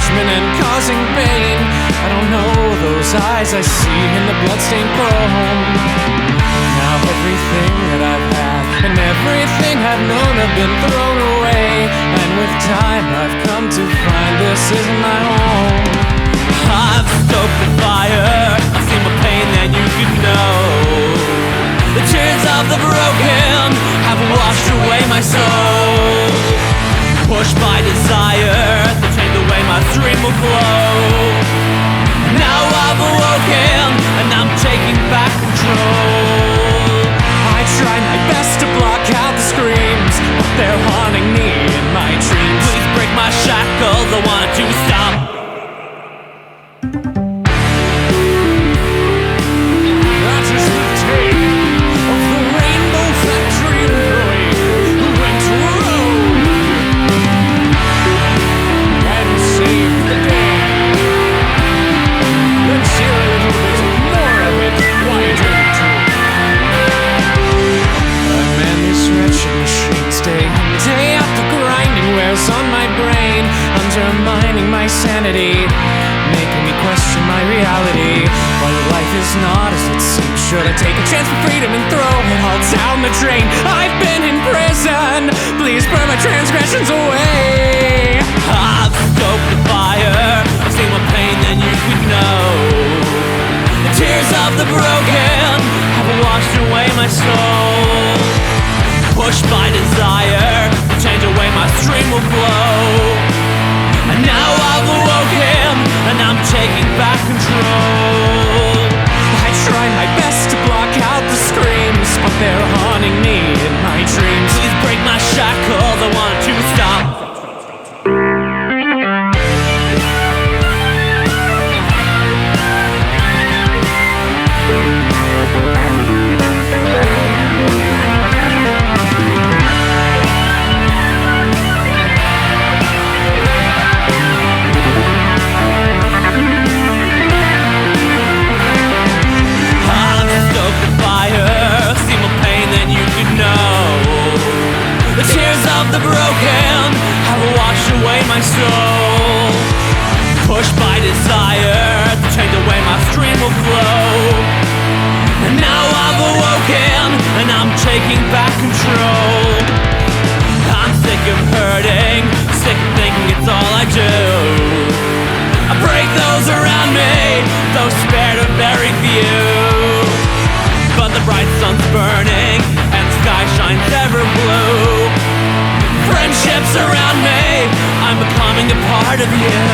judgment and causing pain. I don't know those eyes I see in the bloodstained chrome. Now everything that I've had and everything I've known have been thrown away, and with time I've come to find this isn't my home. I've stoked the fire, I've seen more pain than you could know. The tears of the broken have washed away my soul. Pushed by desire, they change the way my stream will flow. Now I've awoken, and I'm taking back control. I try my best to block out the screams, but they're haunting me in my dreams. Please break my shackles, I want to stop. That is the tale of the Rainbow Factory employee who went to rogue and saved the day. Let's hear a little bit more of it. Why didn't you? I man these wretched machines day in, day out. The grinding wears on my brain, undermining my sanity, making me question my reality. While life is not as it seems, should I take a chance for freedom and throw it all down the drain? I've been in prison, please burn my transgressions away. I've stoked the fire, I've seen more pain than you could know. The tears of the broken have washed away my soul. Pushed by desire, to change the way my stream will flow. And now I've awoken, and I'm taking back control. I try my best to block out the screams, but they're haunting me in my dreams. Please break my shackles, I want to stop. The tears of the broken have washed away my soul. Pushed by desire to change the way my stream will flow. And now I've awoken, and I'm taking back control. I'm sick of hurting, sick of thinking it's all I do. I break those around me, those spared a very few. But the bright sun's burning, and the sky shines ever blue. Friendships around me, I'm becoming a part of you.